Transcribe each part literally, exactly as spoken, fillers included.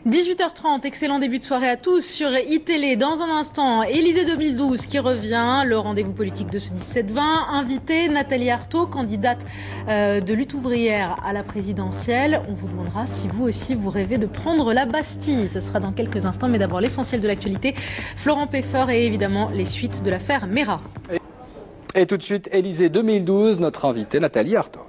dix-huit heures trente, excellent début de soirée à tous sur iTélé. Dans un instant, Élysée deux mille douze qui revient, le rendez-vous politique de ce dix-sept vingt. Invité Nathalie Arthaud, candidate euh, de lutte ouvrière à la présidentielle. On vous demandera si vous aussi vous rêvez de prendre la Bastille. Ce sera dans quelques instants, mais d'abord l'essentiel de l'actualité. Florent Peffeur et évidemment les suites de l'affaire Mera. Et, et tout de suite, Élysée deux mille douze, notre invitée Nathalie Arthaud.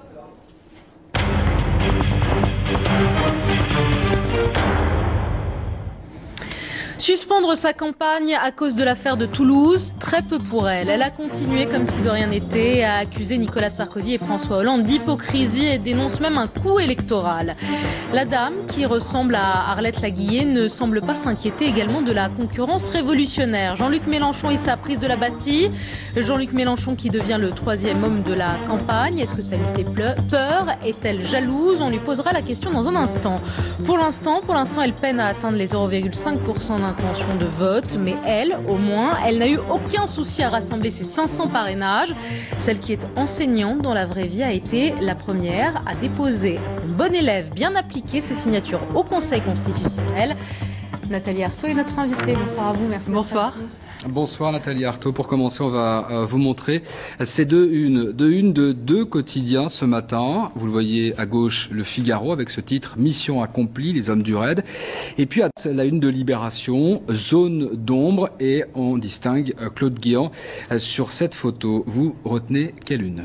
Suspendre sa campagne à cause de l'affaire de Toulouse, très peu pour elle. Elle a continué comme si de rien n'était à accuser Nicolas Sarkozy et François Hollande d'hypocrisie et dénonce même un coup électoral. La dame, qui ressemble à Arlette Laguiller, ne semble pas s'inquiéter également de la concurrence révolutionnaire. Jean-Luc Mélenchon et sa prise de la Bastille. Jean-Luc Mélenchon qui devient le troisième homme de la campagne. Est-ce que ça lui fait peur? Est-elle jalouse? On lui posera la question dans un instant. Pour l'instant, pour l'instant, elle peine à atteindre les zéro virgule cinq pour cent d'intention de vote, mais elle, au moins, elle n'a eu aucun souci à rassembler ses cinq cents parrainages. Celle qui est enseignante dans la vraie vie a été la première à déposer, en bonne élève bien appliquée, ses signatures au Conseil constitutionnel. Nathalie Arthaud est notre invitée. Bonsoir à vous. Merci. Bonsoir. Bonsoir Nathalie Arthaud. Pour commencer, on va euh, vous montrer ces deux unes, deux unes de deux quotidiens ce matin. Vous le voyez à gauche, Le Figaro avec ce titre « Mission accomplie, les hommes du raid ». Et puis à la une de Libération, Zone d'ombre, et on distingue euh, Claude Guéant euh, sur cette photo. Vous retenez quelle une?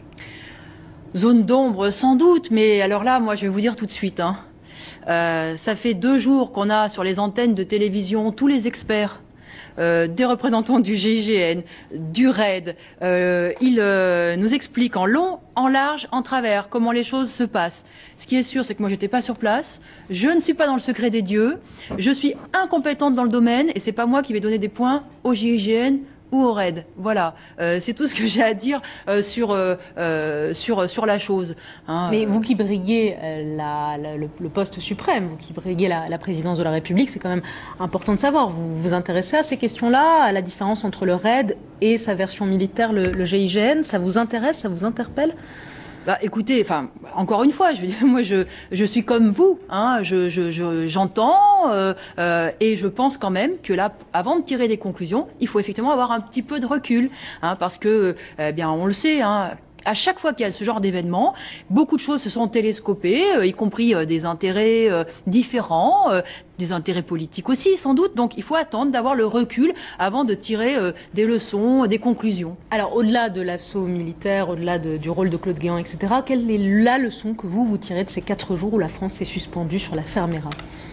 Zone d'ombre sans doute, mais alors là, moi je vais vous dire tout de suite, hein, euh, ça fait deux jours qu'on a sur les antennes de télévision tous les experts. Euh, des représentants du G I G N, du raid. Euh, ils euh, nous expliquent en long, en large, en travers comment les choses se passent. Ce qui est sûr, c'est que moi, j'étais pas sur place. Je ne suis pas dans le secret des dieux. Je suis incompétente dans le domaine et c'est pas moi qui vais donner des points au G I G N ou au raid. Voilà, euh, c'est tout ce que j'ai à dire euh, sur euh, euh, sur sur la chose. Hein. Mais vous qui briguez euh, la, la, le, le poste suprême, vous qui briguez la, la présidence de la République, c'est quand même important de savoir. Vous vous intéressez à ces questions-là, à la différence entre le raid et sa version militaire, le, le G I G N. Ça vous intéresse, ça vous interpelle? Bah, écoutez, enfin, encore une fois, je veux dire, moi, je, je suis comme vous, hein, je, je, je, j'entends, euh, euh, et je pense quand même que là, avant de tirer des conclusions, il faut effectivement avoir un petit peu de recul, hein, parce que, eh bien, on le sait, hein. À chaque fois qu'il y a ce genre d'événement, beaucoup de choses se sont télescopées, euh, y compris euh, des intérêts euh, différents, euh, des intérêts politiques aussi, sans doute. Donc, il faut attendre d'avoir le recul avant de tirer euh, des leçons, des conclusions. Alors, au-delà de l'assaut militaire, au-delà de, du rôle de Claude Guéant, et cetera, quelle est la leçon que vous, vous tirez de ces quatre jours où la France s'est suspendue sur l'affaire Mera?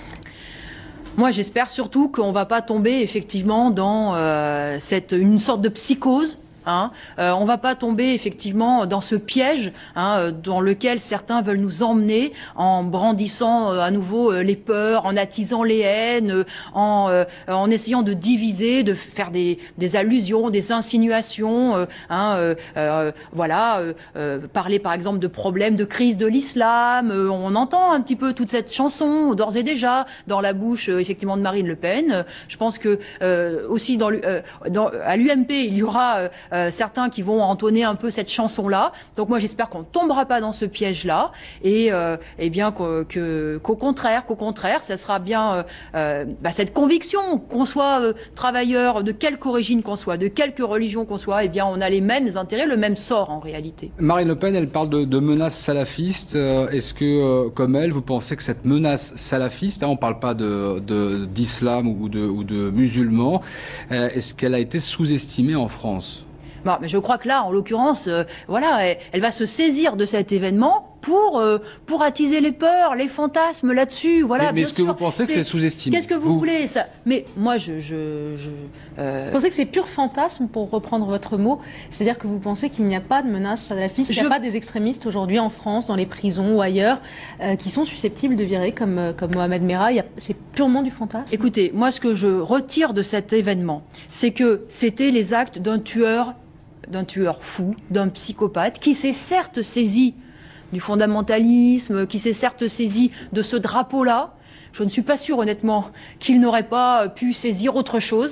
Moi, j'espère surtout qu'on va pas tomber effectivement dans euh, cette une sorte de psychose. Hein, euh, on va pas tomber effectivement dans ce piège, hein, dans lequel certains veulent nous emmener en brandissant euh, à nouveau euh, les peurs, en attisant les haines, euh, en, euh, en essayant de diviser, de faire des, des allusions, des insinuations, euh, hein, euh, euh, voilà, euh, euh, parler par exemple de problèmes de crise de l'islam. Euh, on entend un petit peu toute cette chanson d'ores et déjà dans la bouche euh, effectivement de Marine Le Pen. Euh, je pense que euh, aussi dans, euh, dans à l'U M P il y aura euh, Euh, certains qui vont entonner un peu cette chanson-là. Donc moi, j'espère qu'on ne tombera pas dans ce piège-là et, euh, et bien qu'au, que, qu'au contraire, qu'au contraire, ça sera bien euh, euh, bah, cette conviction qu'on soit euh, travailleur de quelque origine qu'on soit, de quelque religion qu'on soit, et bien on a les mêmes intérêts, le même sort en réalité. Marine Le Pen, elle parle de, de menaces salafistes. Euh, est-ce que, euh, comme elle, vous pensez que cette menace salafiste, hein, on ne parle pas de, de, d'islam ou de, ou de musulmans, euh, est-ce qu'elle a été sous-estimée en France ? Bon, mais je crois que là, en l'occurrence, euh, voilà, elle, elle va se saisir de cet événement pour euh, pour attiser les peurs, les fantasmes là-dessus. Voilà. Mais, mais bien est-ce sûr, que vous pensez que c'est sous-estimé? Qu'est-ce que vous, vous voulez ça? Mais moi, je, je, je euh... vous pensez que c'est pur fantasme, pour reprendre votre mot, c'est-à-dire que vous pensez qu'il n'y a pas de menace salafiste, il n'y a je... pas des extrémistes aujourd'hui en France, dans les prisons ou ailleurs, euh, qui sont susceptibles de virer comme comme Mohamed Merah. Il y a... C'est purement du fantasme. Écoutez, moi, ce que je retire de cet événement, c'est que c'était les actes d'un tueur. d'un tueur fou, d'un psychopathe, qui s'est certes saisi du fondamentalisme, qui s'est certes saisi de ce drapeau-là. Je ne suis pas sûre, honnêtement, qu'il n'aurait pas pu saisir autre chose.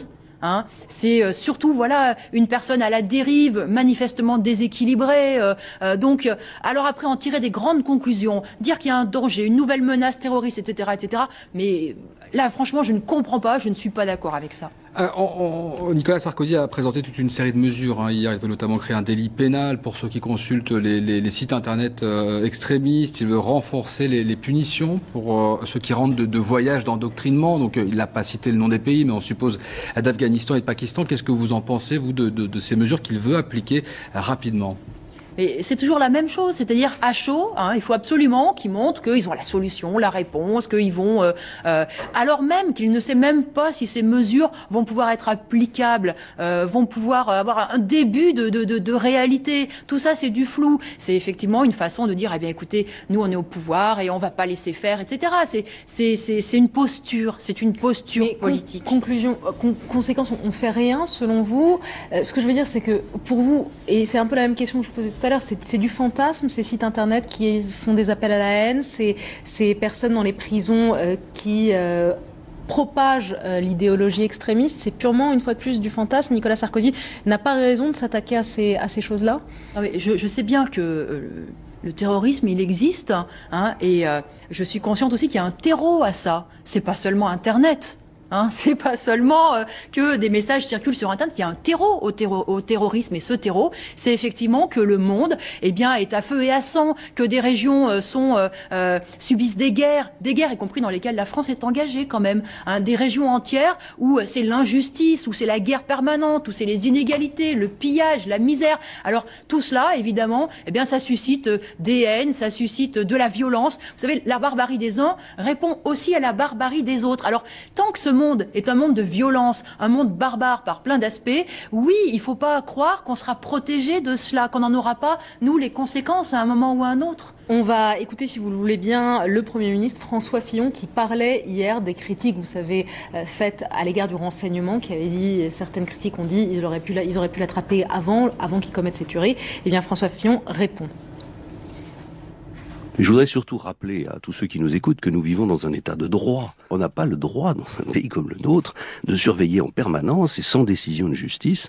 Hein. C'est euh, surtout voilà une personne à la dérive, manifestement déséquilibrée. Euh, euh, donc, euh, alors après en tirer des grandes conclusions, dire qu'il y a un danger, une nouvelle menace terroriste, et cetera, et cetera. Mais là, franchement, je ne comprends pas, je ne suis pas d'accord avec ça. Euh, on, on, Nicolas Sarkozy a présenté toute une série de mesures. Hein. Hier, il veut notamment créer un délit pénal pour ceux qui consultent les, les, les sites internet euh, extrémistes. Il veut renforcer les, les punitions pour euh, ceux qui rentrent de, de voyages d'endoctrinement. Donc, euh, il n'a pas cité le nom des pays, mais on suppose d'Afghanistan et de Pakistan. Qu'est-ce que vous en pensez, vous, de, de, de ces mesures qu'il veut appliquer euh, rapidement ? Et c'est toujours la même chose, c'est-à-dire à chaud, hein, il faut absolument qu'ils montrent qu'ils ont la solution, la réponse, qu'ils vont, euh, euh, alors même qu'ils ne savent même pas si ces mesures vont pouvoir être applicables, euh, vont pouvoir avoir un début de, de, de, de réalité. Tout ça, c'est du flou. C'est effectivement une façon de dire, eh bien, écoutez, nous, on est au pouvoir et on va pas laisser faire, et cetera. C'est, c'est, c'est, c'est une posture, c'est une posture Mais politique. Con- conclusion, con- conséquence, on, on fait rien, selon vous. Euh, ce que je veux dire, c'est que pour vous, et c'est un peu la même question que je vous posais tout à l'heure, c'est, c'est du fantasme, ces sites internet qui font des appels à la haine, c'est ces personnes dans les prisons euh, qui euh, propagent euh, l'idéologie extrémiste, c'est purement, une fois de plus, du fantasme. Nicolas Sarkozy n'a pas raison de s'attaquer à ces, à ces choses-là. Non, mais je, je sais bien que euh, le terrorisme, il existe, hein, et euh, je suis consciente aussi qu'il y a un terreau à ça. C'est pas seulement Internet. Hein, c'est pas seulement euh, que des messages circulent sur Internet, il y a un terreau au, terro- au terrorisme, et ce terreau, c'est effectivement que le monde, eh bien, est à feu et à sang, que des régions euh, sont euh, euh, subissent des guerres, des guerres y compris dans lesquelles la France est engagée quand même, hein, des régions entières où euh, c'est l'injustice, où c'est la guerre permanente, où c'est les inégalités, le pillage, la misère. Alors tout cela, évidemment, eh bien, ça suscite euh, des haines, ça suscite de la violence. Vous savez, la barbarie des uns répond aussi à la barbarie des autres. Alors tant que ce monde est un monde de violence, un monde barbare par plein d'aspects, oui, il ne faut pas croire qu'on sera protégé de cela, qu'on n'en aura pas, nous, les conséquences à un moment ou à un autre. On va écouter, si vous le voulez bien, le Premier ministre François Fillon qui parlait hier des critiques, vous savez, euh, faites à l'égard du renseignement, qui avait dit, certaines critiques ont dit, ils auraient pu, ils auraient pu l'attraper avant, avant qu'il commette ces tueries. Eh bien, François Fillon répond. Mais je voudrais surtout rappeler à tous ceux qui nous écoutent que nous vivons dans un état de droit. On n'a pas le droit, dans un pays comme le nôtre, de surveiller en permanence et sans décision de justice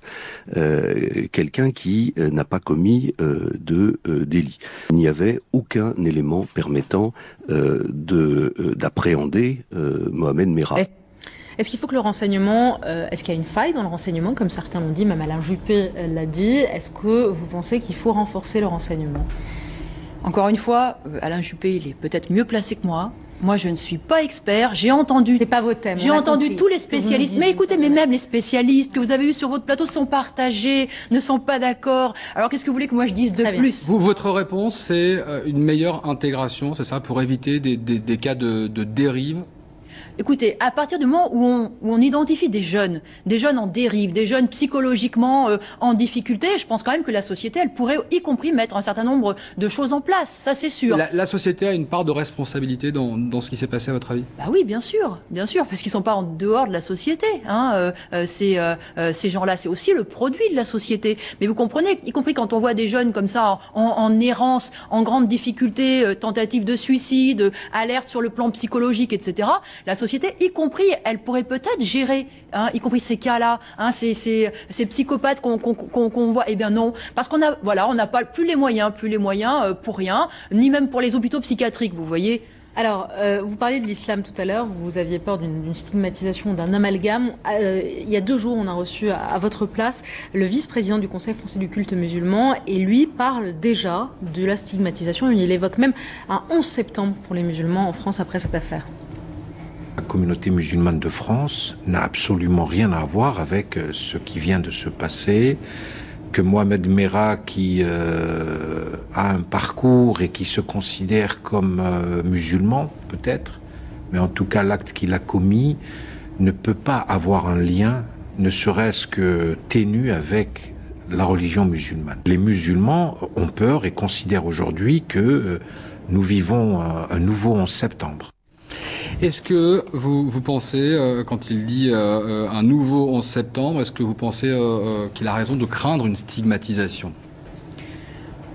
euh, quelqu'un qui euh, n'a pas commis euh, de euh, délit. Il n'y avait aucun élément permettant euh, de, euh, d'appréhender euh, Mohamed Merah. Est- Est-ce qu'il faut que le renseignement, euh, est-ce qu'il y a une faille dans le renseignement, comme certains l'ont dit, même Alain Juppé l'a dit. Est-ce que vous pensez qu'il faut renforcer le renseignement ? Encore une fois, Alain Juppé, il est peut-être mieux placé que moi. Moi, je ne suis pas expert. J'ai entendu. C'est pas vos thèmes. J'ai entendu tous les spécialistes. Mais écoutez, mais même les spécialistes que vous avez eus sur votre plateau sont partagés, ne sont pas d'accord. Alors, qu'est-ce que vous voulez que moi je dise de plus ? Vous, votre réponse, c'est une meilleure intégration, c'est ça, pour éviter des, des, des cas de, de dérive ? Écoutez, à partir du moment où on, où on identifie des jeunes, des jeunes en dérive, des jeunes psychologiquement euh, en difficulté, je pense quand même que la société, elle pourrait y compris mettre un certain nombre de choses en place, ça c'est sûr. La, la société a une part de responsabilité dans, dans ce qui s'est passé à votre avis ? Bah oui, bien sûr, bien sûr, parce qu'ils sont pas en dehors de la société. Hein, euh, euh, ces, euh, euh, ces gens-là, c'est aussi le produit de la société. Mais vous comprenez, y compris quand on voit des jeunes comme ça en, en errance, en grande difficulté, euh, tentative de suicide, euh, alerte sur le plan psychologique, et cetera. La société, y compris, elle pourrait peut-être gérer, hein, y compris ces cas-là, hein, ces, ces, ces psychopathes qu'on, qu'on, qu'on, qu'on voit. Eh bien non, parce qu'on a, voilà, on n'a pas plus les moyens, plus les moyens euh, pour rien, ni même pour les hôpitaux psychiatriques, vous voyez. Alors, euh, vous parliez de l'islam tout à l'heure, vous aviez peur d'une, d'une stigmatisation, d'un amalgame. Euh, il y a deux jours, on a reçu à, à votre place le vice-président du Conseil français du culte musulman, et lui parle déjà de la stigmatisation. Il évoque même un onze septembre pour les musulmans en France après cette affaire. La communauté musulmane de France n'a absolument rien à voir avec ce qui vient de se passer, que Mohamed Merah, qui euh, a un parcours et qui se considère comme euh, musulman, peut-être, mais en tout cas l'acte qu'il a commis ne peut pas avoir un lien, ne serait-ce que ténu, avec la religion musulmane. Les musulmans ont peur et considèrent aujourd'hui que euh, nous vivons un, un nouveau onze septembre. Est-ce que vous, vous pensez, euh, quand il dit euh, un nouveau onze septembre, est-ce que vous pensez euh, euh, qu'il a raison de craindre une stigmatisation ?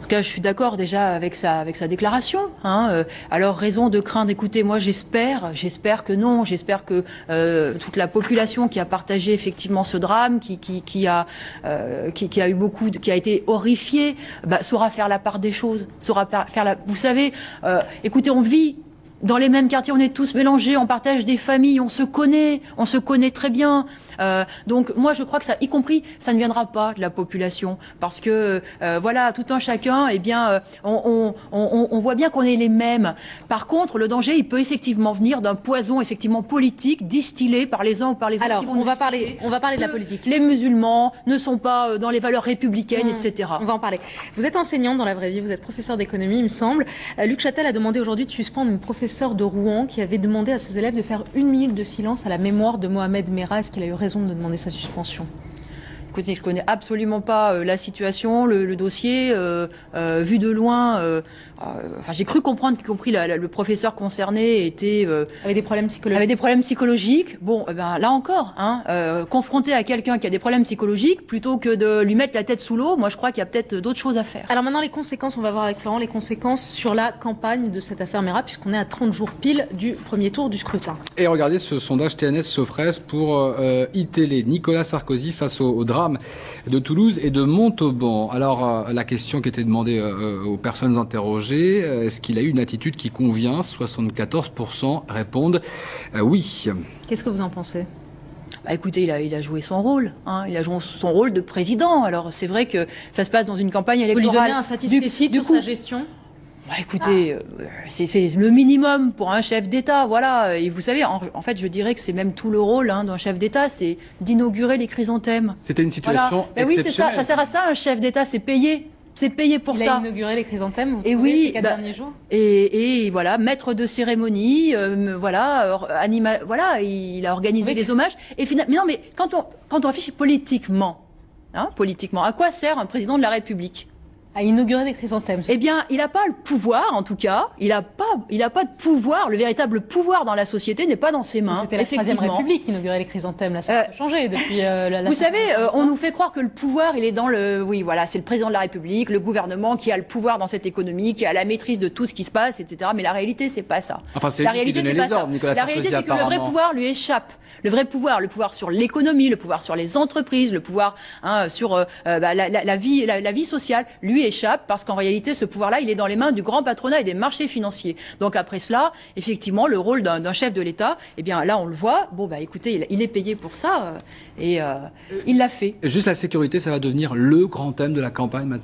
tout cas, je suis d'accord déjà avec sa, avec sa déclaration. Hein. Euh, alors, raison de craindre, écoutez, moi j'espère, j'espère que non, j'espère que euh, toute la population qui a partagé effectivement ce drame, qui, qui, qui, a, euh, qui, qui a eu beaucoup, de, qui a été horrifiée, bah, saura faire la part des choses, saura faire la... Vous savez, euh, écoutez, on vit dans les mêmes quartiers, on est tous mélangés, on partage des familles, on se connaît, on se connaît très bien. Euh, donc moi je crois que ça, y compris, ça ne viendra pas de la population, parce que euh, voilà, tout un chacun, eh bien, euh, on, on, on, on voit bien qu'on est les mêmes. Par contre, le danger, il peut effectivement venir d'un poison effectivement politique distillé par les uns ou par les autres. Alors, qui vont on va parler, on va parler de la politique. Les musulmans ne sont pas dans les valeurs républicaines, mmh, et cetera. On va en parler. Vous êtes enseignant dans la vraie vie, vous êtes professeur d'économie, il me semble. Euh, Luc Châtel a demandé aujourd'hui de suspendre une professeure de Rouen qui avait demandé à ses élèves de faire une minute de silence à la mémoire de Mohamed Merah. Est-ce qu'il a eu raison de demander sa suspension ? Écoutez, je connais absolument pas euh, la situation, le, le dossier, euh, euh, vu de loin. Euh, euh, enfin, j'ai cru comprendre qu'y compris la, la, le professeur concerné était euh, avait des problèmes psychologiques. Avait des problèmes psychologiques. Bon, eh ben là encore, hein, euh, confronté à quelqu'un qui a des problèmes psychologiques, plutôt que de lui mettre la tête sous l'eau, moi je crois qu'il y a peut-être d'autres choses à faire. Alors maintenant, les conséquences, on va voir avec Florent les conséquences sur la campagne de cette affaire Merah, puisqu'on est à trente jours pile du premier tour du scrutin. Et regardez ce sondage T N S Sofres pour euh, iTélé. Nicolas Sarkozy face au, au drame de Toulouse et de Montauban. Alors, euh, la question qui était demandée euh, aux personnes interrogées, euh, est-ce qu'il a eu une attitude qui convient ? soixante-quatorze pour cent répondent euh, oui. Qu'est-ce que vous en pensez ? Bah écoutez, il a, il a joué son rôle. Hein. Il a joué son rôle de président. Alors, c'est vrai que ça se passe dans une campagne électorale. Vous lui donnez un satisfecit sur sa gestion ? Bah écoutez, ah. euh, c'est, c'est le minimum pour un chef d'État, voilà. Et vous savez, en, en fait, je dirais que c'est même tout le rôle hein, d'un chef d'État, c'est d'inaugurer les chrysanthèmes. C'était une situation voilà. exceptionnelle. Oui, c'est ça. Ça sert à ça, un chef d'État, c'est payé. C'est payé pour il ça. Il a inauguré les chrysanthèmes, vous et trouvez, oui, ces quatre bah, derniers jours et, et voilà, maître de cérémonie, euh, voilà, anima, voilà, il a organisé les hommages. Et finalement, mais non, mais quand on quand on affiche politiquement, hein, politiquement, à quoi sert un président de la République ? À inaugurer des chrysanthèmes. Eh bien, il n'a pas le pouvoir, en tout cas. Il n'a pas, il n'a pas de pouvoir. Le véritable pouvoir dans la société n'est pas dans ses mains. C'était la Troisième République qui inaugurait les chrysanthèmes. Là, ça euh, a changé depuis. Euh, la, la vous savez, euh, on nous fait croire que le pouvoir, il est dans le. Oui, voilà, c'est le président de la République, le gouvernement qui a le pouvoir dans cette économie, qui a la maîtrise de tout ce qui se passe, et cetera. Mais la réalité, c'est pas ça. Enfin, c'est la lui réalité, qui donnait les ordres, Nicolas La Sarkozy, réalité, c'est que le vrai pouvoir lui échappe. Le vrai pouvoir, le pouvoir sur l'économie, le pouvoir sur les entreprises, le pouvoir hein, sur euh, bah, la, la, la vie, la, la vie sociale, lui échappe parce qu'en réalité, ce pouvoir-là, il est dans les mains du grand patronat et des marchés financiers. Donc après cela, effectivement, le rôle d'un, d'un chef de l'État, eh bien là, on le voit. Bon, bah écoutez, il, il est payé pour ça euh, et euh, il l'a fait. Juste la sécurité, ça va devenir le grand thème de la campagne maintenant ?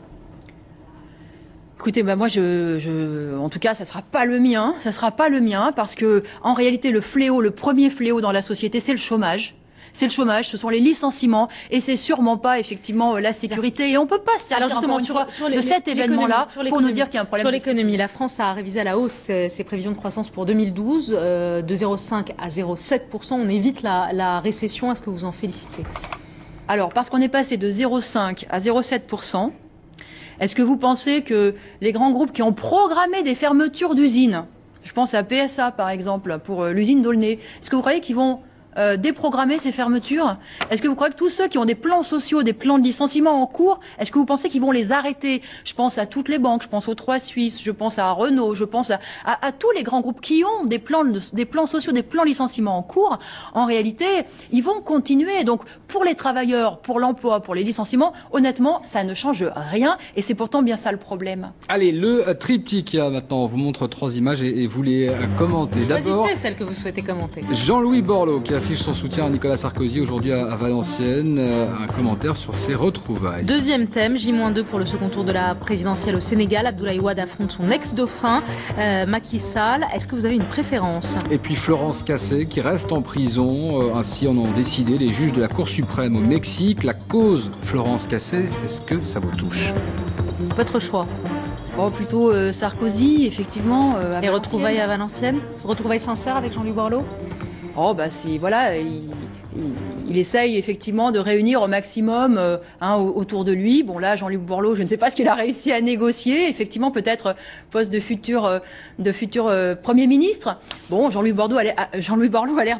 Écoutez, bah moi, je, je, en tout cas, ça sera pas le mien. Ça sera pas le mien parce que, en réalité, le fléau, le premier fléau dans la société, c'est le chômage. C'est le chômage, ce sont les licenciements, et c'est sûrement pas effectivement la sécurité. Et on peut pas se servir encore une fois de cet événement-là pour nous dire qu'il y a un problème. Sur l'économie, la France a révisé à la hausse ses, ses prévisions de croissance pour deux mille douze, euh, de zéro virgule cinq à zéro virgule sept pour cent. On évite la, la récession. Est-ce que vous en félicitez ? Alors, parce qu'on est passé de zéro virgule cinq à zéro virgule sept pour cent, est-ce que vous pensez que les grands groupes qui ont programmé des fermetures d'usines, je pense à P S A par exemple, pour l'usine d'Aulnay, est-ce que vous croyez qu'ils vont Euh, déprogrammer ces fermetures ? Est-ce que vous croyez que tous ceux qui ont des plans sociaux, des plans de licenciement en cours, est-ce que vous pensez qu'ils vont les arrêter ? Je pense à toutes les banques, je pense aux Trois Suisses, je pense à Renault, je pense à, à, à tous les grands groupes qui ont des plans, de, des plans sociaux, des plans de licenciement en cours. En réalité, ils vont continuer. Donc, pour les travailleurs, pour l'emploi, pour les licenciements, honnêtement, ça ne change rien et c'est pourtant bien ça le problème. Allez, le triptyque, maintenant, on vous montre trois images et, et vous les commentez. D'abord, choisissez celle que vous souhaitez commenter. Jean-Louis Borloo qui a affiche son soutien à Nicolas Sarkozy aujourd'hui à, à Valenciennes. Euh, un commentaire sur ses retrouvailles. Deuxième thème, J moins deux pour le second tour de la présidentielle au Sénégal. Abdoulaye Wade affronte son ex-dauphin, euh, Macky Sall. Est-ce que vous avez une préférence ? Et puis Florence Cassé qui reste en prison. Euh, ainsi en ont décidé les juges de la Cour suprême au Mexique. La cause Florence Cassé, est-ce que ça vous touche ? Votre choix ? Oh, plutôt euh, Sarkozy, effectivement. Euh, à Les retrouvailles à Valenciennes ? Retrouvailles sincères avec Jean-Louis Borloo ? Oh bah c'est voilà, il, il, il essaye effectivement de réunir au maximum euh, hein, autour de lui. Bon là, Jean-Luc Borloo, je ne sais pas ce qu'il a réussi à négocier. Effectivement, peut-être poste de futur euh, de futur euh, Premier ministre. Bon, Jean-Louis Borloo a l'air, Jean-Louis Borloo a l'air de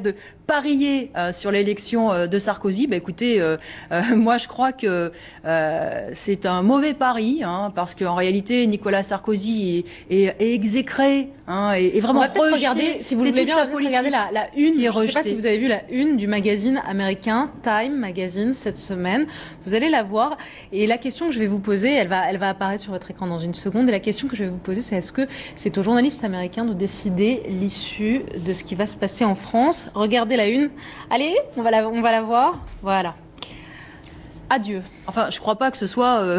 parier euh, sur l'élection euh, de Sarkozy, bah, écoutez, euh, euh, moi je crois que euh, c'est un mauvais pari, hein, parce qu'en réalité Nicolas Sarkozy est, est, est exécré, hein, est, est vraiment rejeté. On va peut-être rejeté. regarder, si vous le voulez bien, regarder la, la une. Je ne sais pas si vous avez vu la une du magazine américain Time Magazine cette semaine. Vous allez la voir. Et la question que je vais vous poser, elle va, elle va apparaître sur votre écran dans une seconde. Et la question que je vais vous poser, c'est est-ce que c'est aux journalistes américains de décider l'issue de ce qui va se passer en France? Regardez la une. Allez, on va la, on va la voir. Voilà. Adieu. Enfin, je crois pas que ce soit euh,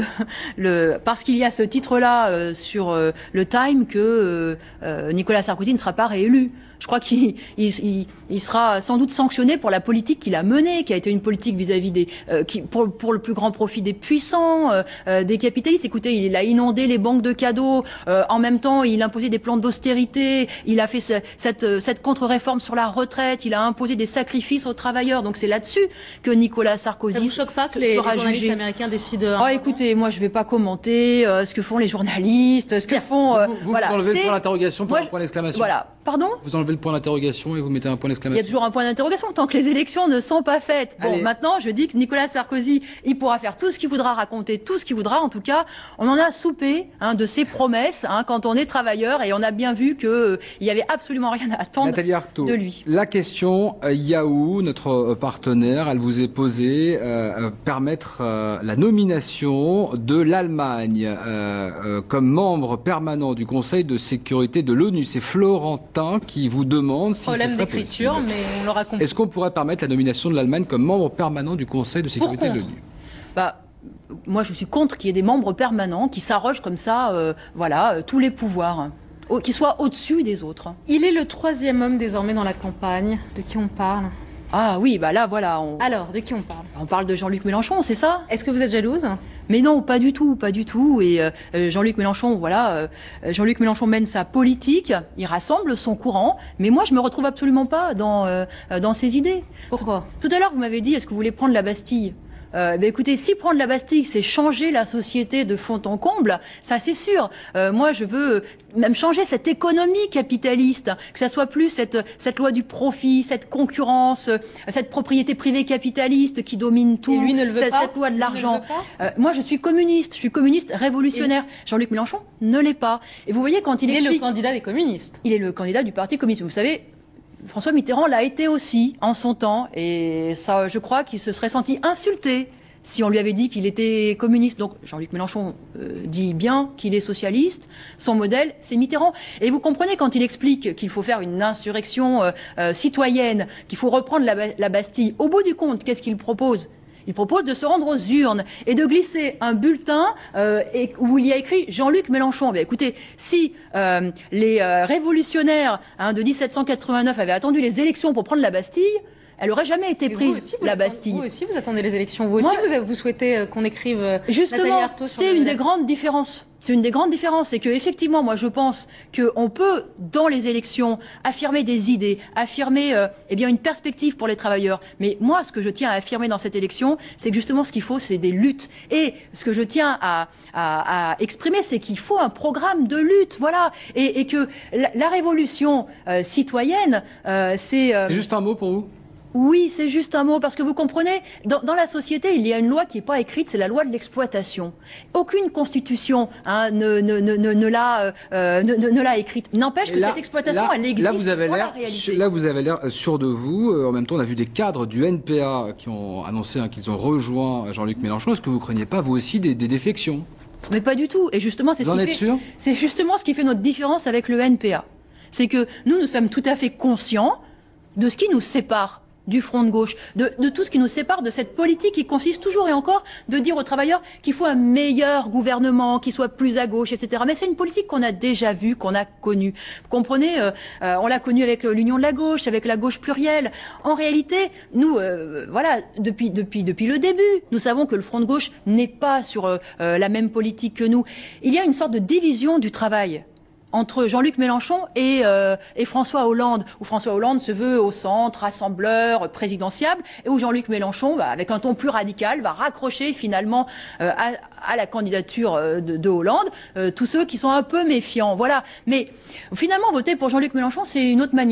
le parce qu'il y a ce titre-là euh, sur euh, le Time que euh, euh, Nicolas Sarkozy ne sera pas réélu. Je crois qu'il il, il, il sera sans doute sanctionné pour la politique qu'il a menée, qui a été une politique vis-à-vis des, euh, qui, pour, pour le plus grand profit des puissants, euh, euh, des capitalistes. Écoutez, il a inondé les banques de cadeaux. Euh, en même temps, il imposait des plans d'austérité. Il a fait ce, cette, cette contre-réforme sur la retraite. Il a imposé des sacrifices aux travailleurs. Donc c'est là-dessus que Nicolas Sarkozy. Ça vous choque pas que les, les journalistes jugé. américains décident? Oh, écoutez, moi je vais pas commenter euh, ce que font les journalistes, ce que font. Euh, vous vous, voilà, vous enlevez le point d'interrogation pour moi, un point d'exclamation. Voilà. Pardon? Vous enlevez le point d'interrogation et vous mettez un point d'exclamation. Il y a toujours un point d'interrogation tant que les élections ne sont pas faites. Bon, Allez. Maintenant, je dis que Nicolas Sarkozy, il pourra faire tout ce qu'il voudra, raconter tout ce qu'il voudra. En tout cas, on en a soupé hein, de ses promesses hein, quand on est travailleur et on a bien vu que euh, il y avait absolument rien à attendre Nathalie Arthaud, de lui. La question euh, Yahoo, notre euh, partenaire, elle vous est posée euh, euh, permettre euh, la nomination de l'Allemagne euh, euh, comme membre permanent du Conseil de sécurité de l'ONU. C'est Florentin qui vous demande si ce Problème serait d'écriture, possible. mais on l'aura compris. Est-ce qu'on pourrait permettre la nomination de l'Allemagne comme membre permanent du Conseil de sécurité Pour de contre. l'ONU? Bah, moi, je suis contre qu'il y ait des membres permanents qui s'arrogent comme ça, euh, voilà, euh, tous les pouvoirs, au, qui soient au-dessus des autres. Il est le troisième homme désormais dans la campagne. De qui on parle? Ah oui, bah là, voilà. On, Alors, de qui on parle? on parle de Jean-Luc Mélenchon, c'est ça? Est-ce que vous êtes jalouse? Mais non, pas du tout, pas du tout. Et euh, Jean-Luc Mélenchon, voilà, euh, Jean-Luc Mélenchon mène sa politique, il rassemble son courant, mais moi, je me retrouve absolument pas dans euh, dans ses idées. Pourquoi? Tout à l'heure, vous m'avez dit, est-ce que vous voulez prendre la Bastille? Euh, ben écoutez, si prendre la Bastille, c'est changer la société de fond en comble, ça c'est sûr. Euh, moi, je veux même changer cette économie capitaliste, que ça soit plus cette cette loi du profit, cette concurrence, cette propriété privée capitaliste qui domine tout, Et lui ne le veut cette, pas cette loi de Il ne le l'argent. veut pas Euh, moi, je suis communiste, je suis communiste révolutionnaire. Jean-Luc Mélenchon ne l'est pas. Et vous voyez quand il, Il est explique, le candidat des communistes. il est le candidat du Parti communiste. Vous savez. François Mitterrand l'a été aussi en son temps, et ça, je crois qu'il se serait senti insulté si on lui avait dit qu'il était communiste. Donc Jean-Luc Mélenchon euh, dit bien qu'il est socialiste, son modèle c'est Mitterrand. Et vous comprenez quand il explique qu'il faut faire une insurrection euh, euh, citoyenne, qu'il faut reprendre la, la Bastille, au bout du compte, qu'est-ce qu'il propose ? Il propose de se rendre aux urnes et de glisser un bulletin euh, et, où il y a écrit Jean-Luc Mélenchon. Bien, écoutez, si euh, les euh, révolutionnaires hein, de dix-sept cent quatre-vingt-neuf avaient attendu les élections pour prendre la Bastille, elle aurait jamais été Et prise, vous aussi, vous la attendez- Bastille. Vous aussi, vous attendez les élections. Vous aussi, Moi- vous, vous souhaitez euh, qu'on écrive euh, Nathalie Justement, Arthaud sur c'est le- une des grandes différences. C'est une des grandes différences, c'est que effectivement, moi, je pense qu'on peut, dans les élections, affirmer des idées, affirmer, euh, eh bien, une perspective pour les travailleurs. Mais moi, ce que je tiens à affirmer dans cette élection, c'est que justement, ce qu'il faut, c'est des luttes. Et ce que je tiens à, à, à exprimer, c'est qu'il faut un programme de lutte, voilà. Et, et que la, la révolution euh, citoyenne, euh, c'est euh, C'est juste un mot pour vous? Oui, c'est juste un mot, parce que vous comprenez, dans, dans la société, il y a une loi qui n'est pas écrite, c'est la loi de l'exploitation. Aucune constitution hein, ne, ne, ne, ne, ne l'a euh, ne, ne, ne l'a écrite. N'empêche que Là- cette exploitation, là- elle existe Là, vous avez dans la l'air, réalité. là, vous avez l'air sûr de vous. Euh, En même temps, on a vu des cadres du N P A qui ont annoncé hein, qu'ils ont rejoint Jean-Luc Mélenchon. Est-ce que vous craignez pas, vous aussi, des, des défections? Mais pas du tout. Et justement, c'est Vous ce en qui êtes fait, sûr? c'est justement ce qui fait notre différence avec le N P A. C'est que nous, nous sommes tout à fait conscients de ce qui nous sépare du front de gauche, de, de tout ce qui nous sépare de cette politique qui consiste toujours et encore de dire aux travailleurs qu'il faut un meilleur gouvernement, qui soit plus à gauche, et cetera. Mais c'est une politique qu'on a déjà vue, qu'on a connue. Vous comprenez, euh, euh, on l'a connue avec euh, l'Union de la gauche, avec la gauche plurielle. En réalité, nous, euh, voilà, depuis, depuis, depuis le début, nous savons que le front de gauche n'est pas sur euh, euh, la même politique que nous. Il y a une sorte de division du travail entre Jean-Luc Mélenchon et, euh, et François Hollande, où François Hollande se veut au centre, rassembleur, présidentiable, et où Jean-Luc Mélenchon, bah, avec un ton plus radical, va raccrocher finalement euh, à, à la candidature euh, de, de Hollande euh, tous ceux qui sont un peu méfiants. Voilà. Mais finalement, voter pour Jean-Luc Mélenchon, c'est une autre manière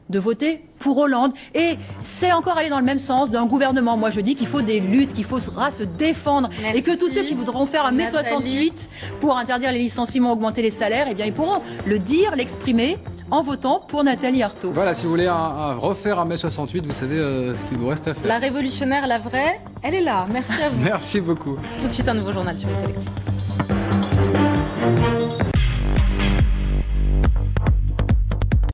de voter pour Hollande. Et c'est encore aller dans le même sens d'un gouvernement. Moi, je dis qu'il faut des luttes, qu'il faudra se défendre. Merci. Et que tous ceux qui voudront faire un mai soixante-huit pour interdire les licenciements, augmenter les salaires, eh bien, ils pourront le dire, l'exprimer en votant pour Nathalie Arthaud. Voilà, si vous voulez un, un, refaire un mai soixante-huit, vous savez euh, ce qu'il vous reste à faire. La révolutionnaire, la vraie, elle est là. Merci à vous. Merci beaucoup. Tout de suite, un nouveau journal sur le télé.